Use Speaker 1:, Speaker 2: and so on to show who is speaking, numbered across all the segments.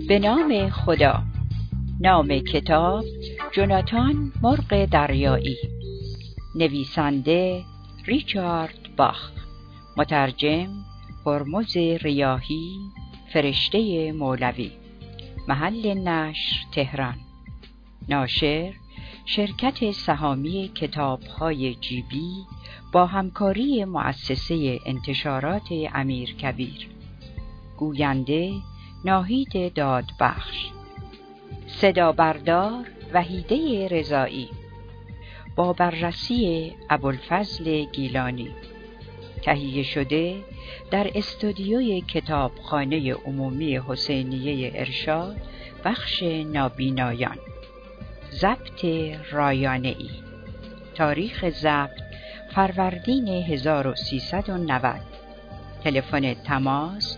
Speaker 1: به نام خدا. نام کتاب جوناتان مرغ دریایی. نویسنده ریچارد باخ. مترجم هرمز ریاحی، فرشته مولوی. محل نشر تهران. ناشر شرکت سهامی کتاب‌های جیبی با همکاری مؤسسه انتشارات امیرکبیر. گوینده ناهید دادبخش. صدا بردار وحیده رضایی. با بررسی ابوالفضل گیلانی. تهیه شده در استودیوی کتابخانه عمومی حسینیه ارشاد، بخش نابینایان. ضبط رایانه‌ای. تاریخ ضبط فروردین 1390. تلفن تماس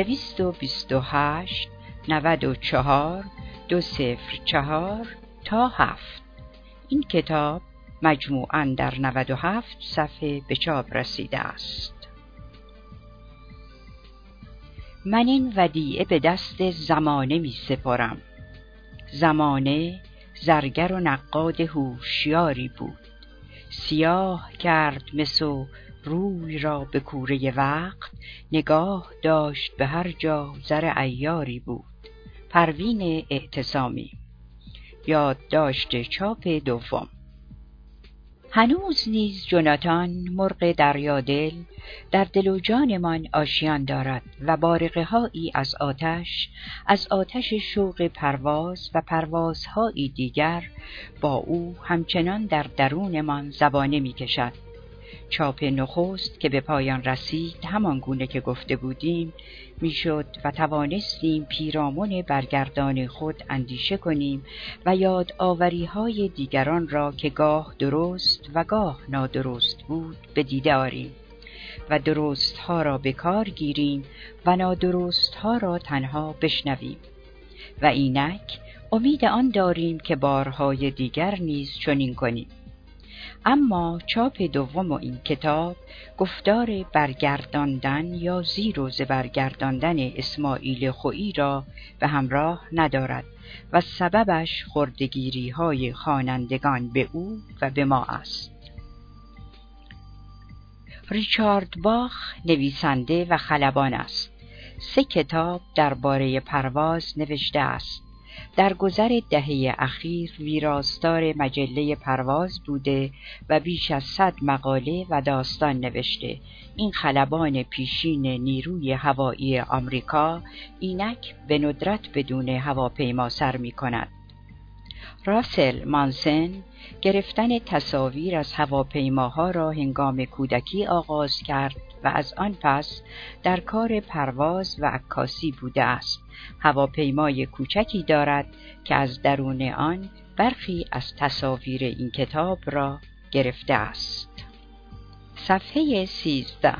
Speaker 1: 228 94 204 تا 7. این کتاب مجموعاً در 97 صفحه به چاپ رسیده است. من این ودیعه به دست زمانه می سپارم. زمانه زرگر و نقاد هوشیاری بود. سیاه کرد مس و روی را به کوره وقت، نگاه داشت به هر جا زر عیاری بود. پروین اعتصامی. یادداشت چاپ دوم. هنوز نیز جوناتان مرغ دریادل در دل و جانمان آشیان دارد و بارقه هایی از آتش شوق پرواز و پروازهایی دیگر با او همچنان در درونمان زبانه می کشد. چاپ نخست که به پایان رسید همان گونه که گفته بودیم میشد و توانستیم پیرامون برگردان خود اندیشه کنیم و یاد آوری‌های دیگران را که گاه درست و گاه نادرست بود به دیده آریم و درست‌ها را به کار گیریم و نادرست‌ها را تنها بشنویم و اینک امید آن داریم که بارهای دیگر نیز چنین کنیم. اما چاپ دوم این کتاب گفتار برگرداندن یا زیر و زبر گرداندن اسماعیل خویی را به همراه ندارد و سببش خردگیری‌های خوانندگان به او و به ما است. ریچارد باخ نویسنده و خلبان است. 3 کتاب درباره پرواز نوشته است. در گذر دهه اخیر ویراستار مجله پرواز بوده و بیش از 100 مقاله و داستان نوشته. این خلبان پیشین نیروی هوایی آمریکا اینک به ندرت بدون هواپیما سر می کند. راسل مانسن گرفتن تصاویر از هواپیماها را هنگام کودکی آغاز کرد و از آن پس در کار پرواز و عکاسی بوده است. هواپیمای کوچکی دارد که از درون آن برخی از تصاویر این کتاب را گرفته است. صفحه 13.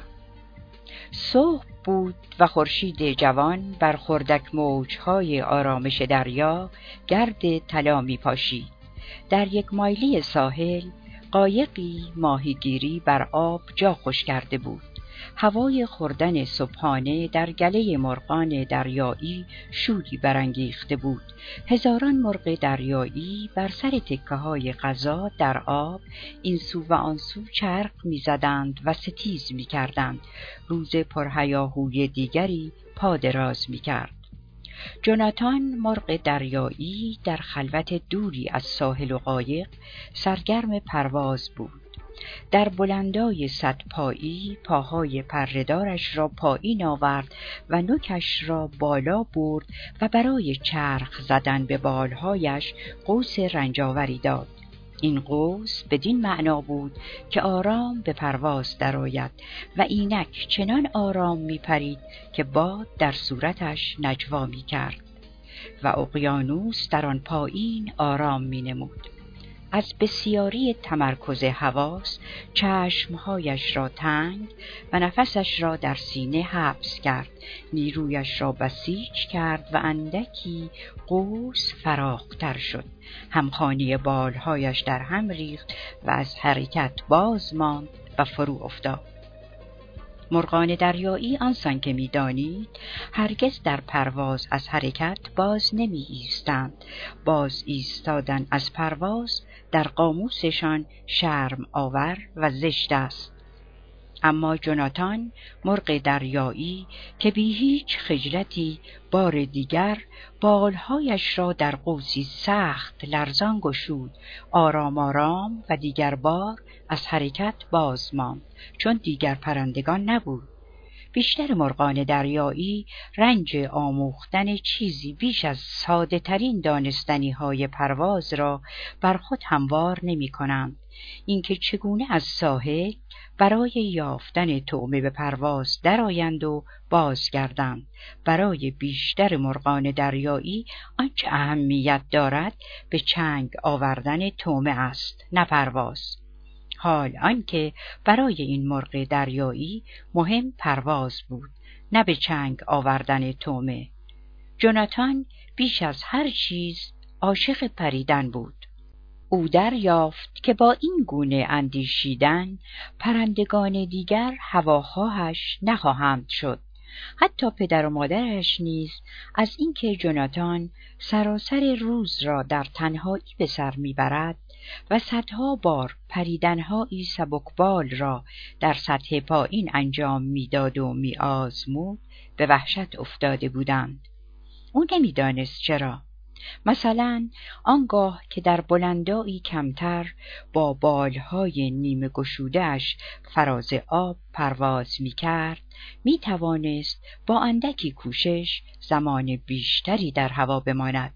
Speaker 1: صبح بود و خورشید جوان بر خردک موجهای آرامش دریا گرد طلا می پاشید. در 1 مایلی ساحل قایقی ماهیگیری بر آب جا خوش کرده بود. هوای خوردن صبحانه در گله مرغان دریایی شوری برانگیخته بود. هزاران مرغ دریایی بر سر تکه‌های غذا در آب این سو و آن سو چرخ می‌زدند و ستیز می‌کردند. روز پرهیاهوی دیگری پا دراز می‌کرد. جوناتان مرغ دریایی در خلوت دوری از ساحل و قایق سرگرم پرواز بود. در بلندای 100 پایی پاهای پره‌دارش را پایین آورد و نوکش را بالا برد و برای چرخ زدن به بالهایش قوس رنجاوری داد. این قوس بدین معنا بود که آرام به پرواز درآید و اینک چنان آرام می پرید که باد در صورتش نجوا می کرد و اقیانوس در آن پایین آرام می نمود. از بسیاری تمرکز حواس چشمهایش را تنگ و نفسش را در سینه حبس کرد. نیرویش را بسیج کرد و اندکی قوس فراختر شد. همخوانی بالهایش در هم ریخت و از حرکت باز ماند و فرو افتاد. مرغان دریایی آنسان که می‌دانید هرگز در پرواز از حرکت باز نمی ایستند. باز ایستادن از پرواز در قاموسشان شرم آور و زشت است. اما جوناتان مرغ دریایی که بی هیچ خجلتی بار دیگر بالهایش را در قوسی سخت لرزان گشود، آرام آرام و دیگر بار از حرکت باز ماند، چون دیگر پرندگان نبود. بیشتر مرغان دریایی رنج آموختن چیزی بیش از ساده ترین دانستنی های پرواز را بر خود هموار نمی کنند. اینکه چگونه از ساحل برای یافتن طعمه به پرواز درآیند و بازگردند. برای بیشتر مرغان دریایی آنچه اهمیت دارد به چنگ آوردن طعمه است، نه پرواز. حال آنکه برای این مرغ دریایی مهم پرواز بود، نه به چنگ آوردن طعمه. جوناتان بیش از هر چیز عاشق پریدن بود. او دریافت که با این گونه اندیشیدن پرندگان دیگر هواخواهش نخواهند شد. حتی پدر و مادرش نیز از اینکه جوناتان سراسر روز را در تنهایی به سر میبرد و صدها بار پریدنهایی سبکبال را در سطح پایین انجام میداد و میآزمود به وحشت افتاده بودند. او نمیدانست چرا. مثلا آنگاه که در بلندایی کمتر با بالهای نیمه گشوده‌اش فراز آب پرواز می‌کرد، می‌توانست با اندکی کوشش زمان بیشتری در هوا بماند.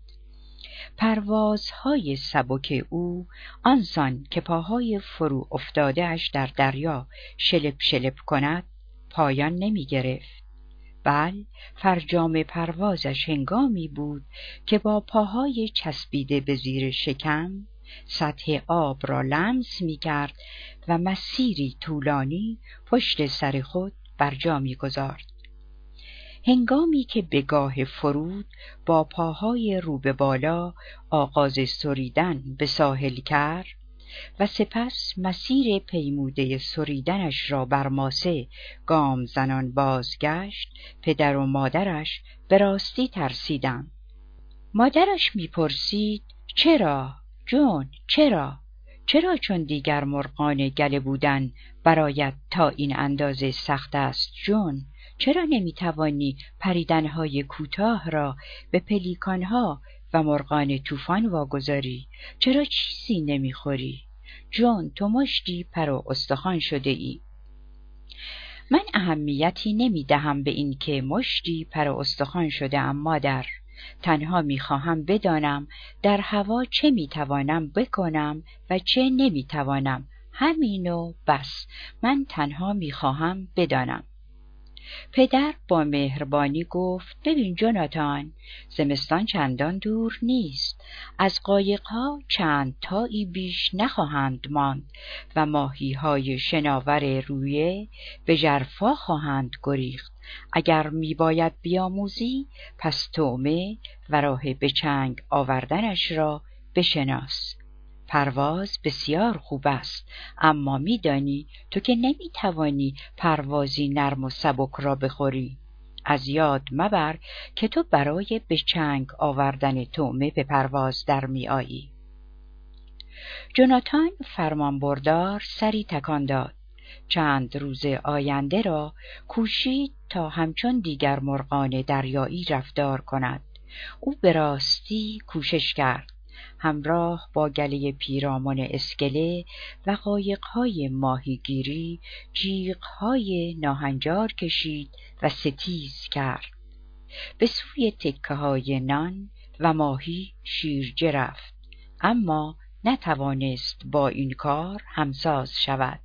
Speaker 1: پروازهای سبک او آنسان که پاهای فرو افتاده‌اش در دریا شلپ شلپ کند پایان نمی‌گرفت. بل فرجام پروازش هنگامی بود که با پاهای چسبیده به زیر شکم سطح آب را لمس می‌کرد و مسیری طولانی پشت سر خود بر جا می‌گذارد. هنگامی که به گاه فرود با پاهای رو به بالا آغاز سریدن به ساحل کرد و سپس مسیر پیموده سریدنش را بر ماسه گام زنان بازگشت، پدر و مادرش به راستی ترسیدند. مادرش میپرسید: چرا جون؟ چرا چون دیگر مرغان گله بودن برایت تا این اندازه سخت است جون؟ چرا نمیتوانی پریدنهای کوتاه را به پلیکانها و مرغان طوفان واگذاری؟ چرا چیزی نمیخوری؟ جون، تو مشتی پر و استخوان شده ای. من اهمیتی نمیدهم به این که مشتی پر و استخوان شده ام مادر. تنها میخواهم بدانم در هوا چه میتوانم بکنم و چه نمیتوانم. همینو بس. من تنها میخواهم بدانم. پدر با مهربانی گفت: ببین جوناتان، زمستان چندان دور نیست. از قایق‌ها چند تایی بیش نخواهند ماند و ماهی‌های شناور رویه به ژرفا خواهند گریخت. اگر میباید بیاموزی، پس طعمه و راه به چنگ آوردنش را بشناس. پرواز بسیار خوب است، اما میدانی تو که نمیتوانی پروازی نرم و سبک را بخوری. از یاد مبر که تو برای به چنگ آوردن طعمه به پرواز در میآیی. جوناتان فرمانبردار سری تکان داد. چند روز آینده را کوشید تا همچون دیگر مرغان دریایی رفتار کند. او به راستی کوشش کرد. همراه با گله پیرامون اسکله و قایق‌های ماهیگیری جیغ‌های ناهنجار کشید و ستیز کرد. به سوی تکه‌های نان و ماهی شیرجه رفت، اما نتوانست با این کار همساز شود.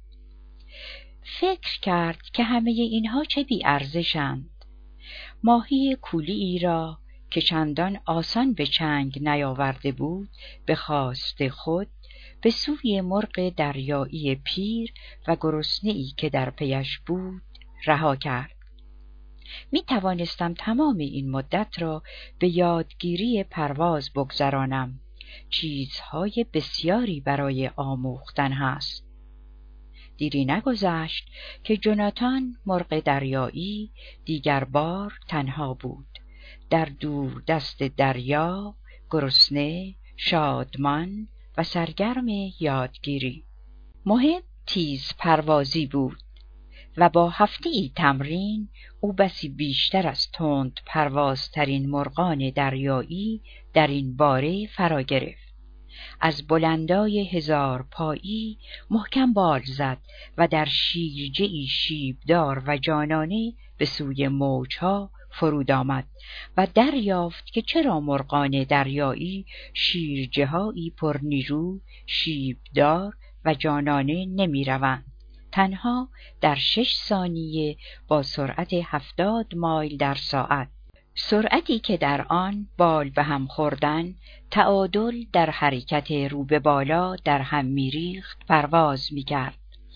Speaker 1: فکر کرد که همه اینها چه بی ارزشند. ماهی کولی‌ای را که چندان آسان به چنگ نیاورده بود، به خواست خود به سوی مرغ دریایی پیر و گرسنه‌ای که در پیش بود رها کرد. می توانستم تمام این مدت را به یادگیری پرواز بگذرانم. چیزهای بسیاری برای آموختن هست. دیری نگذشت که جوناتان مرغ دریایی دیگر بار تنها بود، در دور دست دریا، گرسنه، شادمان و سرگرم یادگیری. محب تیز پروازی بود و با هفته‌ای تمرین او بسی بیشتر از تند پروازترین مرغان دریایی در این باره فرا گرفت. از بلندای 1000 پایی محکم بال زد و در شیرجه‌ای شیبدار و جانانه به سوی موجها فرود آمد و دریافت که چرا مرغان دریایی شیرجه‌هایی پر نیرو، شیبدار و جانانه نمی روند. تنها در 6 ثانیه با سرعت 70 مایل در ساعت، سرعتی که در آن بال به هم خوردن تعادل در حرکت رو به بالا در هم می‌ریخت پرواز می‌کرد.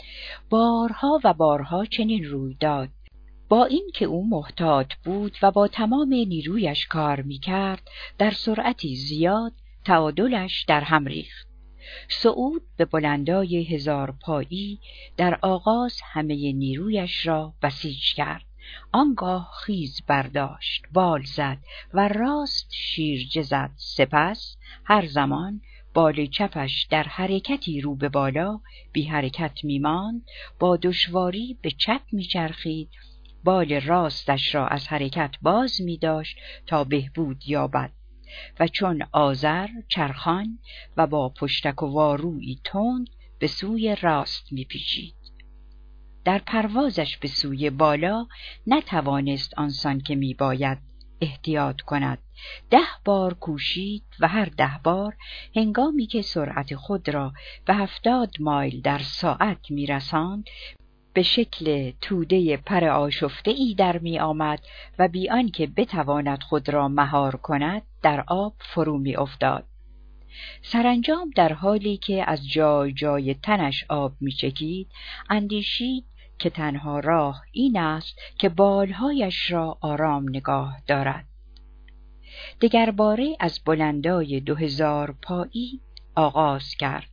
Speaker 1: بارها و بارها چنین روی داد. با این که او محتاط بود و با تمام نیرویش کار می‌کرد، در سرعتی زیاد تعادلش در هم ریخت. صعود به بلندای 1000 پایی در آغاز همه نیرویش را بسیج کرد. آنگاه خیز برداشت، بال زد و راست شیرجه زد. سپس هر زمان بال چپش در حرکتی رو به بالا بی حرکت می‌ماند، با دشواری به چپ می‌چرخید، بال راستش را از حرکت باز می‌داشت تا بهبود یابد و چون آذر چرخان و با پشتک و وارویی تند به سوی راست می‌پیچید. در پروازش به سوی بالا نتوانست آنسان که میباید احتیاط کند. 10 بار کوشید و هر 10 بار هنگامی که سرعت خود را به 70 مایل در ساعت میرساند، به شکل توده پر آشفته‌ای در می آمد و بی آنکه بتواند خود را مهار کند در آب فرو می افتاد. سرانجام در حالی که از جای جای تنش آب می چکید، اندیشید که تنها راه این است که بالهایش را آرام نگاه دارد. دگر باره از بلندای 2000 پایی آغاز کرد.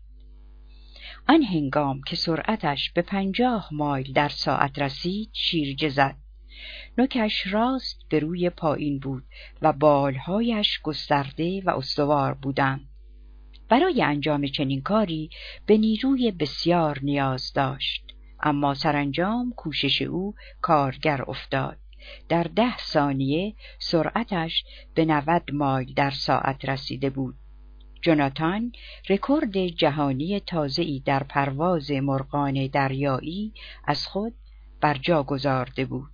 Speaker 1: آن هنگام که سرعتش به 50 مایل در ساعت رسید، شیرجه زد. نوکش راست به روی پایین بود و بالهایش گسترده و استوار بودند. برای انجام چنین کاری به نیروی بسیار نیاز داشت، اما سرانجام کوشش او کارگر افتاد. در 10 ثانیه سرعتش به 90 مایل در ساعت رسیده بود. جوناتان رکورد جهانی تازه‌ای در پرواز مرغان دریایی از خود بر جا گذارده بود.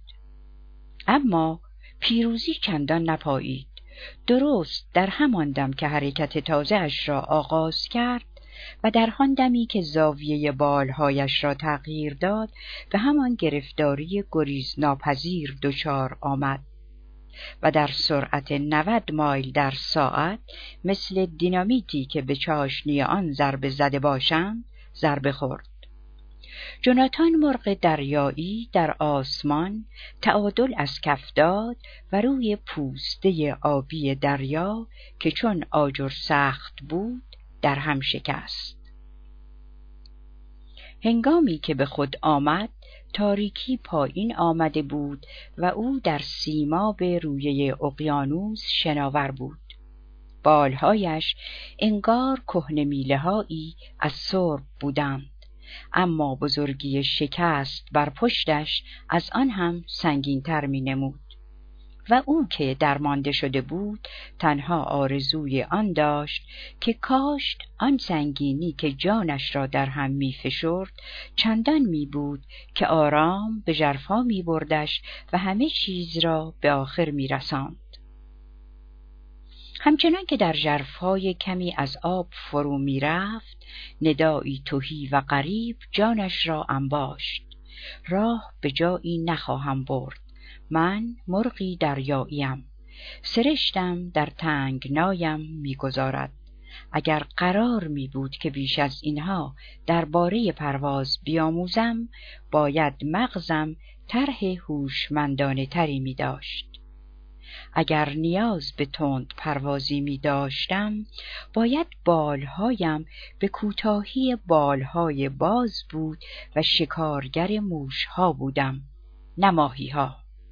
Speaker 1: اما پیروزی چندان نپایید. درست در همان دم که حرکت تازه‌اش را آغاز کرد و در آن دمی که زاویه بالهایش را تغییر داد، به همان گرفتاری گریز ناپذیر دچار آمد و در سرعت 90 مایل در ساعت مثل دینامیتی که به چاشنی آن ضربه زده باشند ضربه خورد. جوناتان مرغ دریایی در آسمان تعادل از کف داد و روی پوسته آبی دریا که چون آجر سخت بود در هم شکست. هنگامی که به خود آمد، تاریکی پایین آمده بود و او در سیماب رویه اقیانوس شناور بود. بالهایش انگار کهنه میله‌هایی از سرب بودند، اما بزرگی شکست بر پشتش از آن هم سنگین‌تر می‌نمود و او که درمانده شده بود تنها آرزوی آن داشت که کاشت آن سنگینی که جانش را در هم می‌فشرد چندان می‌بود که آرام به ژرفا می‌بردش و همه چیز را به آخر می‌رساند. همچنان که در ژرفای کمی از آب فرو می‌رفت، ندایی تهی و غریب جانش را انباشت. راه به جایی نخواهم برد. من مرغی دریاییم. سرشتم در تنگنایم می‌گذارد. اگر قرار می‌بود که بیش از اینها درباره پرواز بیاموزم، باید مغزم طرح هوشمندانه تری می‌داشت. اگر نیاز به تند پروازی می داشتم، باید بالهایم به کوتاهی بالهای باز بود و شکارگر موشها بودم، نه ماهیها.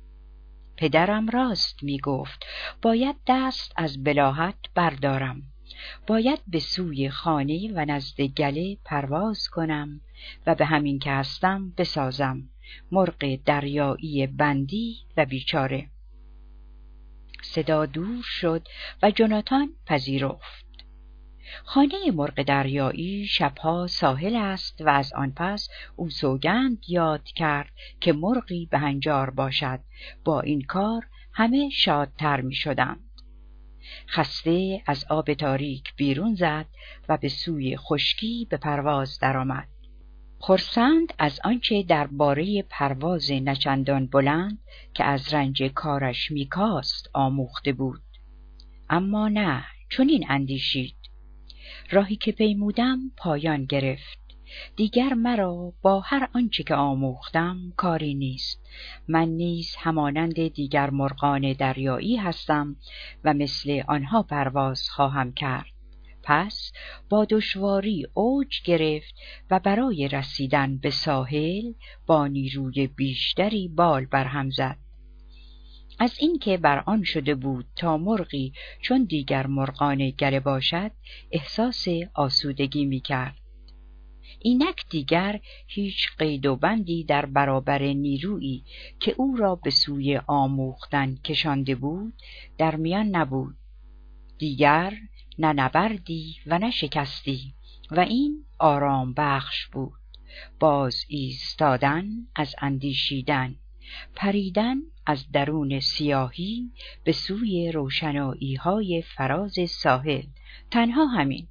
Speaker 1: پدرم راست می گفت، باید دست از بلاهت بردارم، باید به سوی خانه و نزد گله پرواز کنم و به همین که هستم بسازم، مرغ دریایی بندی و بیچاره. صدا دور شد و جوناتان پذیرفت. خانه مرغ دریایی شبها ساحل است و از آن پس او سوگند یاد کرد که مرغی بهنجار باشد. با این کار همه شادتر می شدند. خسته از آب تاریک بیرون زد و به سوی خشکی به پرواز درآمد. خرسند از آنچه درباره پرواز نچندان بلند که از رنج کارش میکاست آموخته بود. اما نه، چنین اندیشید: راهی که پیمودم پایان گرفت. دیگر مرا با هر آنچه که آموختم کاری نیست. من نیز همانند دیگر مرغان دریایی هستم و مثل آنها پرواز خواهم کرد. پس با دشواری اوج گرفت و برای رسیدن به ساحل با نیروی بیشتری بال برهم زد. از اینکه بر آن شده بود تا مرغی چون دیگر مرغان گله باشد احساس آسودگی می کرد. اینک دیگر هیچ قید و بندی در برابر نیرویی که او را به سوی آموختن کشانده بود در میان نبود. دیگر نه نبردی و نه شکستی و این آرام بخش بود. باز ایستادن از اندیشیدن، پریدن از درون سیاهی به سوی روشنایی های فراز ساحل، تنها همین.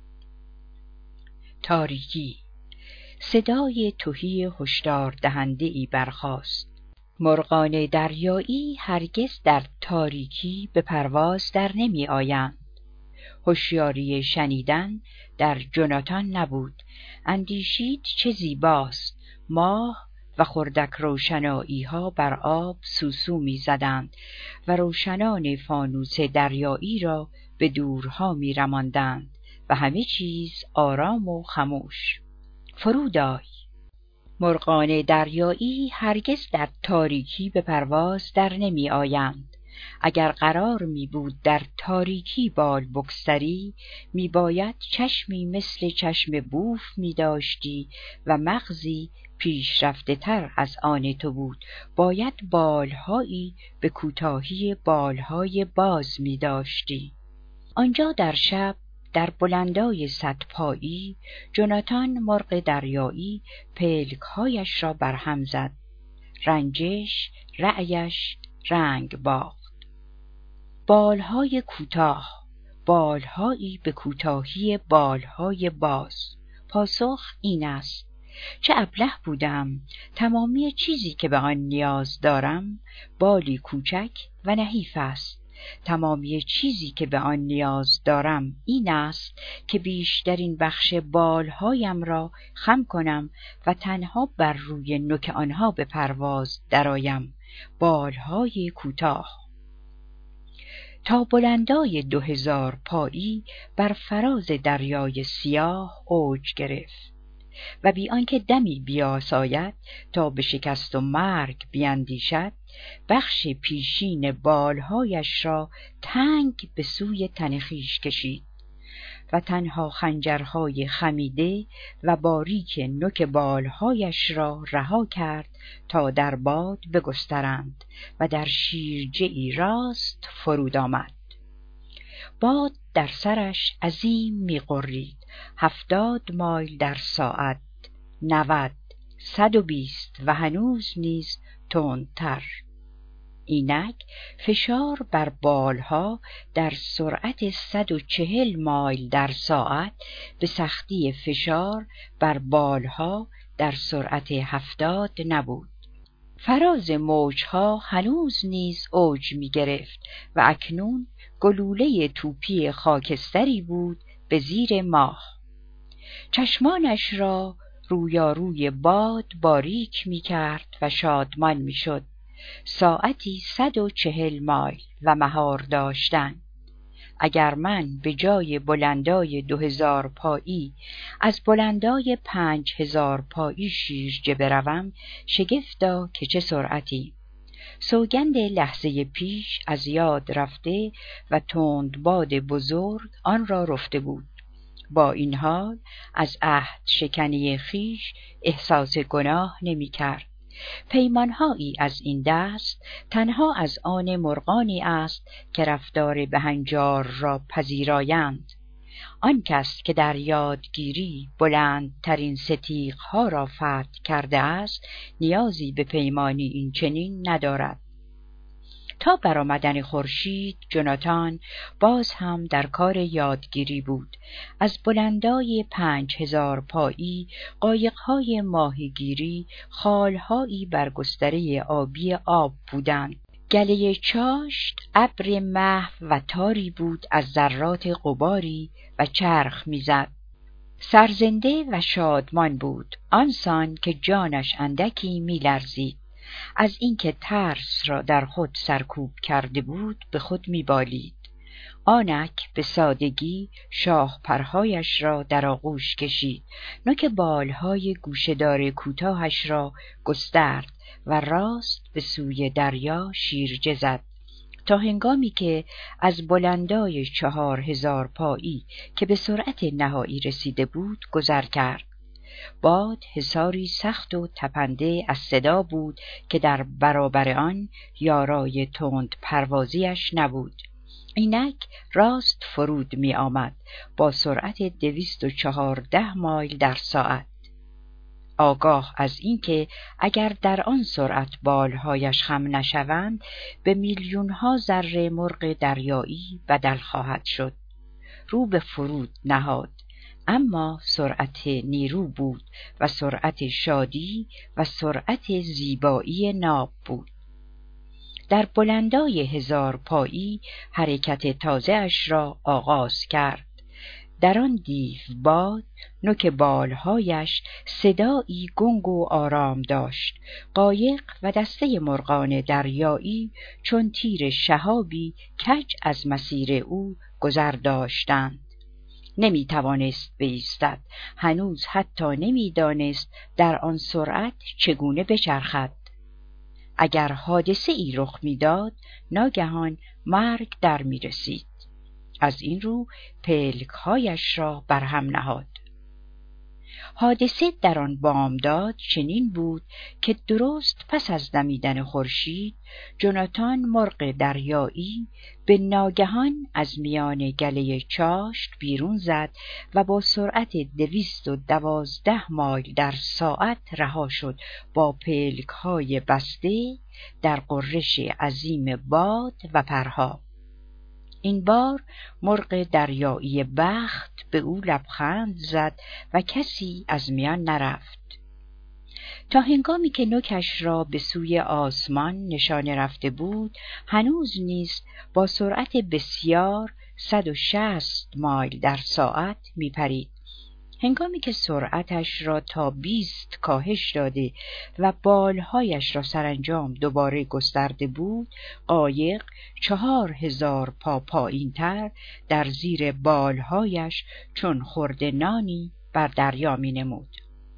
Speaker 1: تاریکی. صدای تهی هشدار دهنده‌ای برخاست. مرغان دریایی هرگز در تاریکی به پرواز در نمی آیند. هوشیاری شنیدن در جوناتان نبود. اندیشید چه زیباست. ماه و خردک روشنایی ها بر آب سوسو می زدند و روشنان فانوس دریایی را به دورها می رماندند و همه چیز آرام و خموش. فرود آی. مرغان دریایی هرگز در تاریکی به پرواز در نمی آیند. اگر قرار می بود در تاریکی بال بگذاری، می باید چشمی مثل چشم بوف می داشتی و مغزی پیشرفته تر از آن تو بود. باید بالهایی به کوتاهی بالهای باز می داشتی. آنجا در شب در بلندای صدپایی جوناتان مرغ دریایی پلکهایش را برهم زد. رنجش رأیش رنگ باخت. بالهای کوتاه، بالهایی به کوتاهی بالهای باز. پاسخ این است: چه ابله بودم. تمامی چیزی که به آن نیاز دارم بالی کوچک و نحیف است. تمامی چیزی که به آن نیاز دارم این است که بیشترین بخش بالهایم را خم کنم و تنها بر روی نوک آنها به پرواز درآیم. بالهای کوتاه. تا بلندای 2000 پایی بر فراز دریای سیاه اوج گرفت و بی آنکه دمی بیاساید تا به شکست و مرگ بیندیشد، بخش پیشین بالهایش را تنگ به سوی تن خویش کشید و تنها خنجرهای خمیده و باریک نوک بالهایش را رها کرد تا در باد بگسترند و در شیرجه‌ای راست فرود آمد. باد در سرش عظیم می‌غرید. 70 مایل در ساعت، 90، 120 و هنوز نیز تندتر. اینک فشار بر بالها در سرعت 140 مایل در ساعت به سختی فشار بر بالها در سرعت 70 نبود. فراز موجها هنوز نیز اوج می گرفت و اکنون گلوله توپی خاکستری بود به زیر ماه. چشمانش را رویاروی باد باریک می کرد و شادمان می شد. ساعتی 140 مایل و مهار داشتن. اگر من به جای بلندای 2000 پایی از بلندای 5000 پایی شیرجه بروم، شگفتا که چه سرعتی. سوگند لحظه پیش از یاد رفته و تندباد بزرگ آن را رفته بود. با این حال از عهد شکنی خویش احساس گناه نمی کرد. پیمانهایی از این دست تنها از آن مرغانی است که رفتار بهنجار را پذیرایند. آن کس که در یادگیری بلندترین ستیقها را فتح کرده است، نیازی به پیمانی این چنین ندارد. تا برآمدن خورشید، جوناتان باز هم در کار یادگیری بود. از بلندای 5000 پایی قایق‌های ماهیگیری خالهایی بر گستره آبی آب بودند. گله چاشت ابر محو و تاری بود از ذرات غباری و چرخ می‌زد. سرزنده و شادمان بود، آنسان که جانش اندکی می‌لرزید. از اینکه ترس را در خود سرکوب کرده بود به خود می‌بالید. آنک به سادگی شاخپرهایش را در آغوش کشید، نوک بالهای گوشه‌دار کوتاهش را گسترد و راست به سوی دریا شیرجه زد، تا هنگامی که از بلندای 4000 پایی که به سرعت نهایی رسیده بود گذر کرد. باد حصاری سخت و تپنده از صدا بود که در برابر آن یارای تند پروازیش نبود. اینک راست فرود می آمد با سرعت 214 مایل در ساعت. آگاه از اینکه اگر در آن سرعت بالهایش خم نشوند، به میلیونها ذره مرغ دریایی بدل خواهد شد. رو به فرود نهاد، اما سرعت نیرو بود و سرعت شادی و سرعت زیبایی ناب بود. در بلندای 1000 پایی حرکت تازه اش را آغاز کرد. در آن دیو باد نوک بالهایش صدایی گنگ و آرام داشت. قایق و دسته مرغان دریایی چون تیر شهابی کج از مسیر او گذر داشتند. نمی توانست بایستد، هنوز حتی نمی دانست در آن سرعت چگونه بچرخد. اگر حادثه ای رخ می داد، ناگهان مرگ در می رسید. از این رو پلک‌هایش را برهم نهاد. حادثه در آن بامداد چنین بود که درست پس از دمیدن خورشید، جوناتان مرغ دریایی به ناگهان از میان گله چاشت بیرون زد و با سرعت 212 مایل در ساعت رها شد، با پلک‌های بسته در غرش عظیم باد و پرها. این بار مرغ دریایی بخت به او لبخند زد و کسی از میان نرفت. تا هنگامی که نوکش را به سوی آسمان نشانه رفته بود، هنوز نیز با سرعت بسیار 160 مایل در ساعت می پرید. هنگامی که سرعتش را تا 20 کاهش داده و بالهایش را سرانجام دوباره گسترده بود، قایق 4000 پا پایین‌تر در زیر بالهایش چون خرده نانی بر دریا می نمود.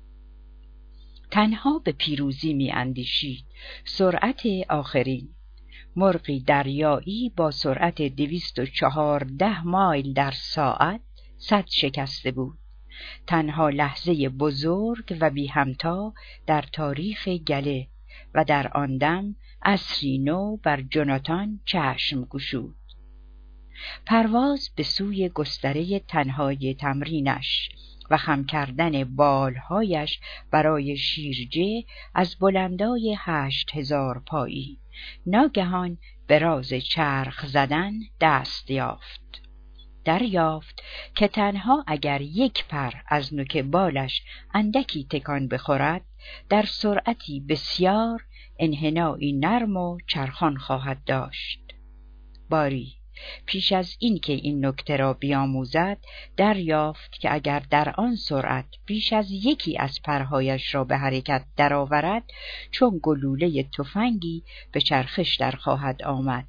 Speaker 1: تنها به پیروزی می اندیشید. سرعت آخرین. مرغی دریایی با سرعت 214 مایل در ساعت سد شکسته بود. تنها لحظه بزرگ و بی همتا در تاریخ گله و در آن دم عصری نو بر جوناتان چشم گشود. پرواز به سوی گستره تنهای تمرینش و خم کردن بالهایش برای شیرجه از بلندای 8000 پایی، ناگهان به راز چرخ زدن دست یافت. دریافت که تنها اگر یک پر از نوک بالش اندکی تکان بخورد، در سرعتی بسیار انحنایی نرم و چرخان خواهد داشت. باری پیش از این که این نکته را بیاموزد دریافت که اگر در آن سرعت بیش از یکی از پرهایش را به حرکت درآورد چون گلوله تفنگی به چرخش در خواهد آمد.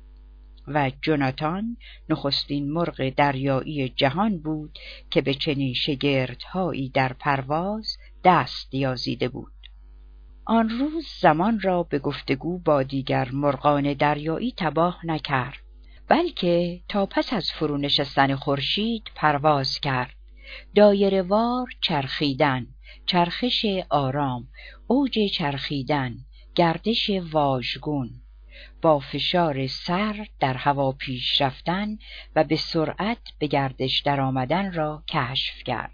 Speaker 1: و جوناتان نخستین مرغ دریایی جهان بود که به چنین شگردهایی در پرواز دست یازیده بود. آن روز زمان را به گفتگو با دیگر مرغان دریایی تباه نکرد، بلکه تا پس از فرو نشستن خورشید پرواز کرد. دایره وار چرخیدن، چرخش آرام، اوج چرخیدن، گردش واژگون، با فشار سر در هوا پیش رفتن و به سرعت به گردش در آمدن را کشف کرد.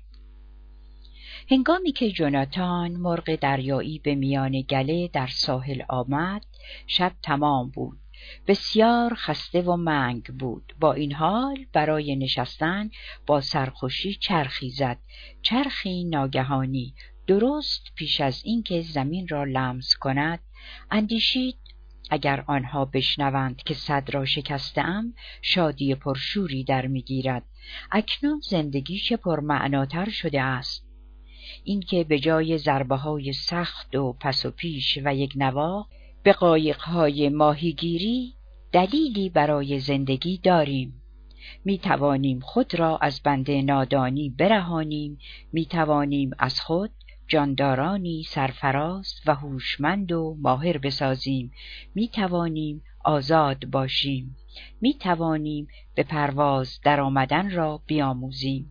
Speaker 1: هنگامی که جوناتان مرغ دریایی به میان گله در ساحل آمد، شب تمام بود. بسیار خسته و منگ بود. با این حال برای نشستن با سرخوشی چرخی زد، چرخی ناگهانی، درست پیش از اینکه زمین را لمس کند. اندیشید اگر آنها بشنوند که صد را شکسته‌ام شادی پرشوری در میگیرد. اکنون زندگی چه پرمعناتر شده است. اینکه به جای ضربه‌های سخت و پس و پیش و یک نواخت به قایق‌های ماهیگیری دلیلی برای زندگی داریم. می توانیم خود را از بند نادانی برهانیم، می توانیم از خود جاندارانی سرفراز و هوشمند و ماهر بسازیم، می توانیم آزاد باشیم، می توانیم به پرواز در آمدن را بیاموزیم.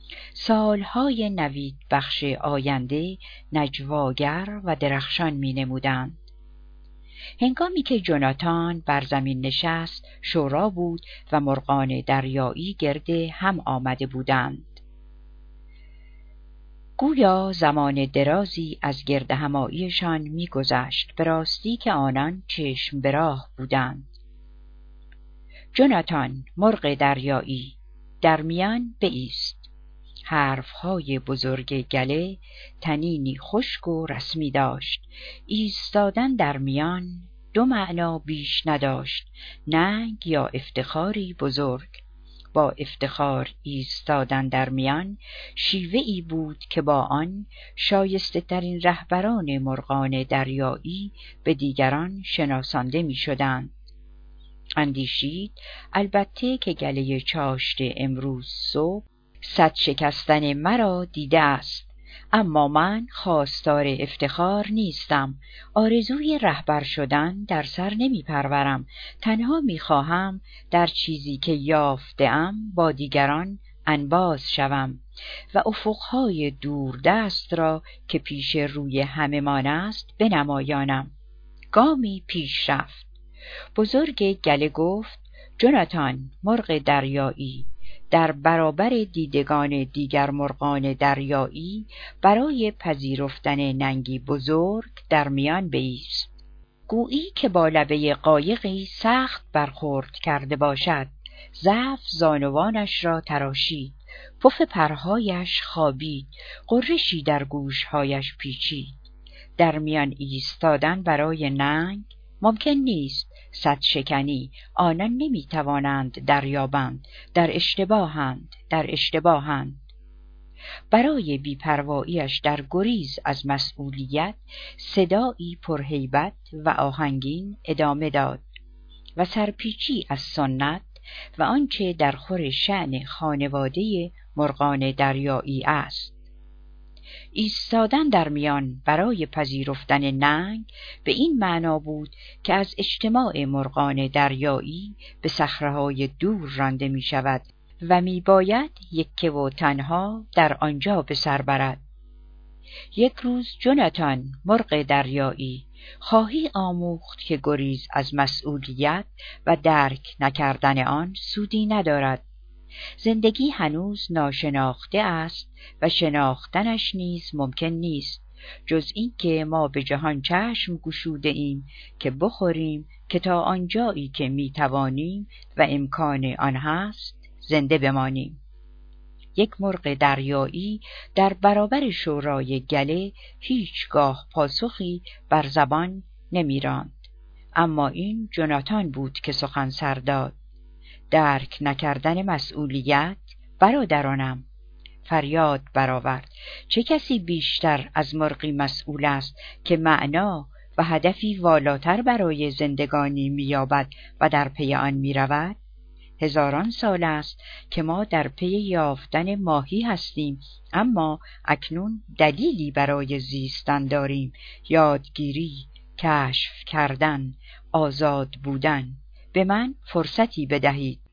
Speaker 1: سالهای نوید بخش آینده نجواگر و درخشان می نمودند. هنگامی که جوناتان بر زمین نشست شورا بود و مرغان دریایی گرد هم آمده بودند. گویا زمان درازی از گرد هماییشان می گذشت، به راستی که آنان چشم به راه بودند. جوناتان مرغ دریایی در میان بایست. حرفهای بزرگ گله تنینی خشک و رسمی داشت. ایستادن در میان دو معنا بیش نداشت، ننگ یا افتخاری بزرگ. با افتخار ایستادن در میان شیوه‌ای بود که با آن شایسته ترین رهبران مرغان دریایی به دیگران شناسانده می شدند. اندیشید البته که گله چاشت امروز صبح صد شکستن مرا دیده است، اما من خواستار افتخار نیستم. آرزوی رهبر شدن در سر نمی پرورم. تنها می خواهم در چیزی که یافته‌ام با دیگران انباز شوم و افقهای دوردست را که پیش روی همه‌مان است بنمایانم. گامی پیش رفت. بزرگ گله گفت: جوناتان مرغ دریایی، در برابر دیدگان دیگر مرغان دریایی برای پذیرفتن ننگی بزرگ در میان بایست. گویی که با لبه قایقی سخت برخورد کرده باشد. ضعف زانوانش را تراشید، پف پرهایش خوابید، غرشی در گوشهایش پیچید. در میان ایستادن برای ننگ ممکن نیست. صد شکنی آنان نمی توانند دریابند. در اشتباهند. برای بی‌پروایی‌اش در گریز از مسئولیت صدایی پرهیبت و آهنگین ادامه داد و سرپیچی از سنت و آنچه در خور شأن خانواده مرغان دریایی است. ایستادن در میان برای پذیرفتن ننگ به این معنا بود که از اجتماع مرغان دریایی به صخره‌های دور رانده می شود و می باید یکه و تنها در آنجا به سر برد. یک روز جوناتان مرغ دریایی خواهی آموخت که گریز از مسئولیت و درک نکردن آن سودی ندارد. زندگی هنوز ناشناخته است و شناختنش نیز ممکن نیست، جز این که ما به جهان چشم گشوده ایم که بخوریم، که تا آنجایی که می توانیم و امکان آن هست زنده بمانیم. یک مرغ دریایی در برابر شورای گله هیچگاه پاسخی بر زبان نمی راند. اما این جوناتان بود که سخن سر داد. درک نکردن مسئولیت برادرانم. فریاد برآورد: چه کسی بیشتر از مرغی مسئول است که معنا و هدفی والاتر برای زندگانی می‌یابد و در پی آن می‌رود؟ هزاران سال است که ما در پی یافتن ماهی هستیم، اما اکنون دلیلی برای زیستن داریم: یادگیری، کشف کردن، آزاد بودن. به من فرصتی بدهید